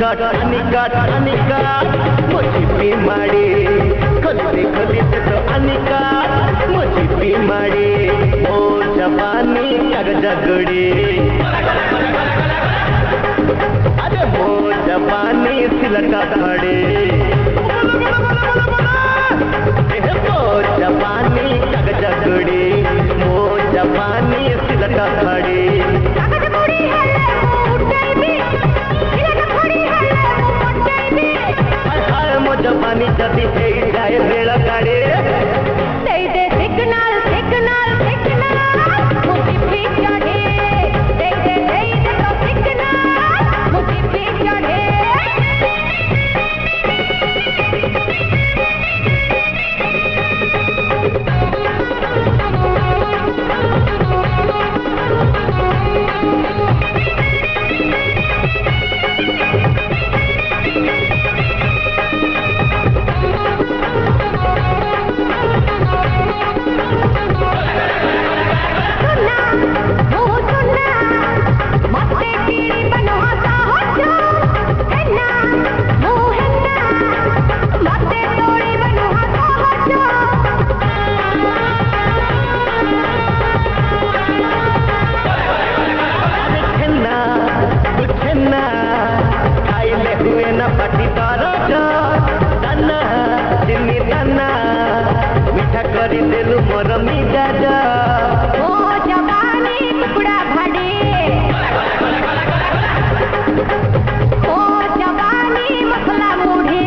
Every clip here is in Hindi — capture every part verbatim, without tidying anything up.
अनिकाट अनिकाट अनिकाट मुझे भी मारे खोलते खोलते तो अनिकाट मुझे भी मारे ओ जवानी कागज गुड़ी अरे वो जवानी सिलका खड़े वो जवानी कागज गुड़ी वो जवानी सिलका खड़े जवानी जदी है जाए बेड़ा गाड़े दे दे सिग्नल सिग्नल सिग्नल मुझे भी चढ़े दे दे दे दे तो सिग्नल मुझे भी चढ़े करी दिलु मोर मिजाजा ओ जवानी टुकड़ा भाड़े ओ जवानी मसला मुढ़े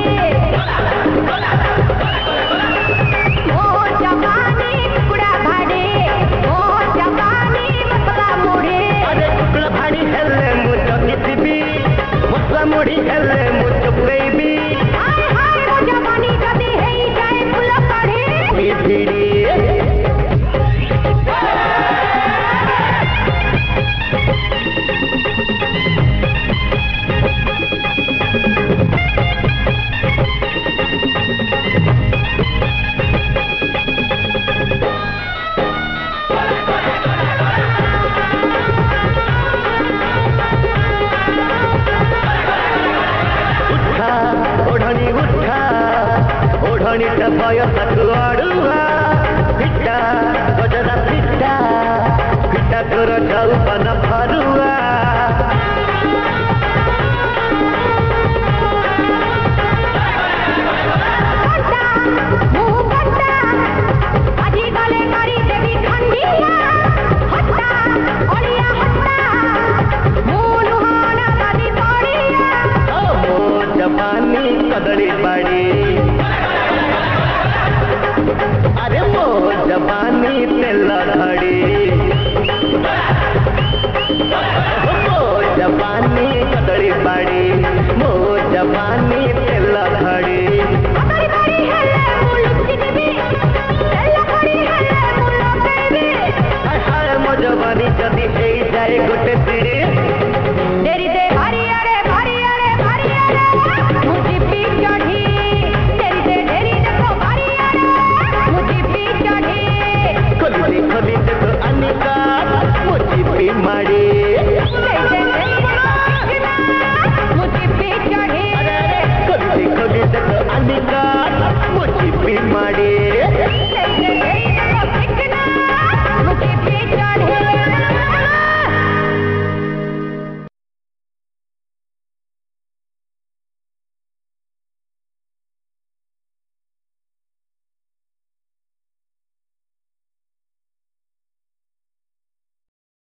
ओ जवानी टुकड़ा भाड़े ओ जवानी मसला मुढ़े अरे टुकड़ा भाड़ी हेले मुझो किसी मसला मुढ़ी हेले मुझो बेबी हाय हाय ओ जवानी जदी है जाए फुल पड़े धीरे ओढ़नी उठा ओढ़नी भय अड़ुआ पिटा गजरा पिटा पिटा तोर जाऊ बन फरुआ